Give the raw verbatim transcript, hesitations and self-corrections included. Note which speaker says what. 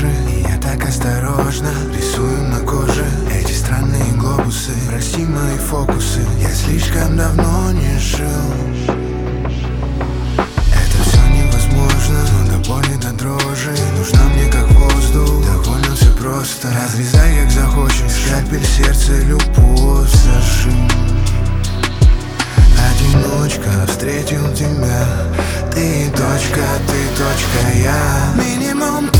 Speaker 1: дрожи. И я так осторожно рисую на коже эти странные глобусы. Прости мои фокусы, я слишком давно не жил. Это все невозможно, но до боли, до дрожи нужна мне как воздух, довольно все просто. Разрезай как захочешь, скальпель, сердце, любовь зажим. Одиночка, встретил тебя, ты точка, ты точка, я. Минимум